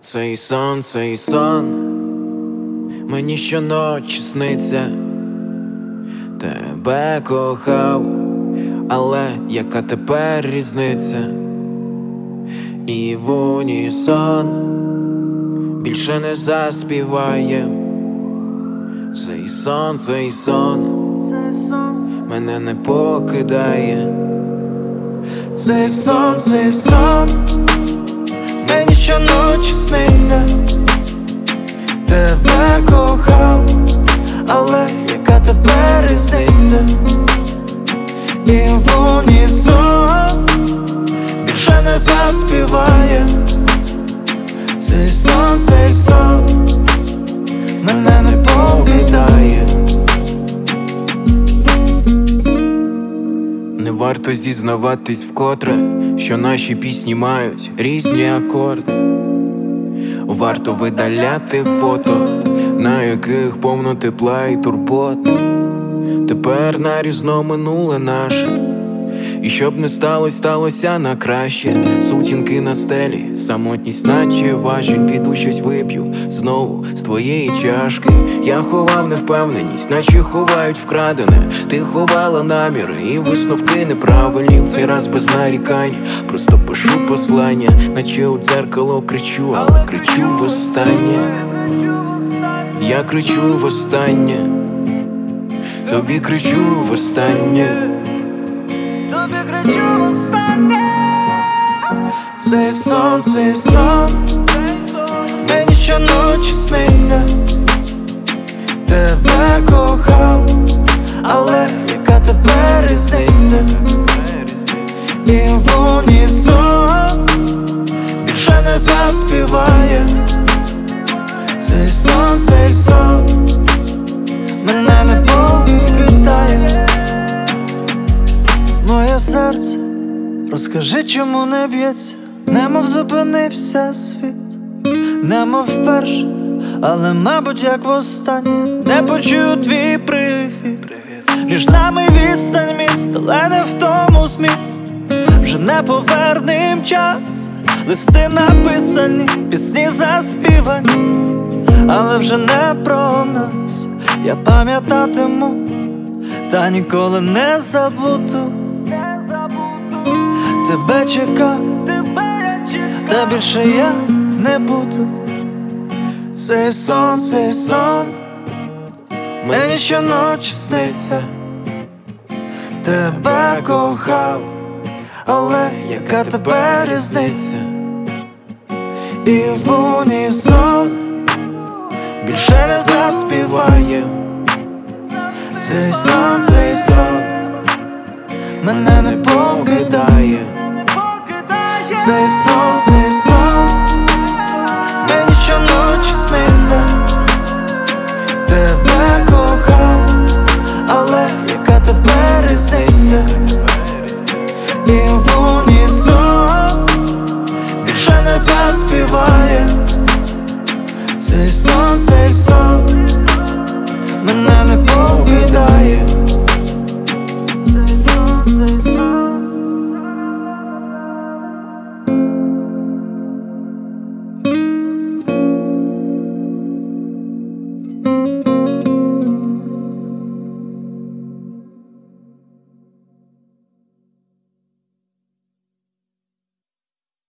Цей сон мені щоночі сниться. Тебе кохав, але яка тепер різниця? І в унісон більше не заспіває. Цей сон мене не покидає. Цей сон мені щоночі сниться. Тебе кохав, але яка тепер різниця? І в унісон більше не заспіває. Цей сон мене не покидає. Не варто зізнаватись вкотре, що наші пісні мають різні акорди. Варто видаляти фото, на яких повно тепла і турбот. Тепер нарізно минуле наше, і щоб не сталося, сталося на краще. Сутінки на стелі, самотність наче важіль. Піду щось вип'ю знову з твоєї чашки. Я ховав невпевненість, наче ховають вкрадене. Ти ховала наміри і висновки неправильні. В цей раз без нарікань, просто пишу послання, наче у дзеркало кричу, але кричу востаннє. Я кричу востаннє, тобі кричу востаннє. Тобі кричу востаннє. Цей сон мені щоночі сниться. Тебе кохав, але яка тепер різниця? І в унісон більше не заспіває. Цей сон мене не покидає. Моє серце, розкажи, чому не б'ється, немов зупинився світ, немов вперше, але, мабуть, як востаннє, не почую твій привіт. Між нами відстань міст, але не в тому зміст. Вже не повернем час, листи написані, пісні заспівані, але вже не про нас. Я пам'ятатиму, та ніколи не забуду. Тебе чекав, та більше я не буду. Цей сон мені щоночі сниться. Тебе кохав, але яка тепер різниця? І в унісон більше не заспіває. Цей сон мене не покидає. Цей сон мені щоночі сниться. Тебе кохав, але яка тепер різниця? І в унісон більше не заспіває. Цей сон мене не покидає.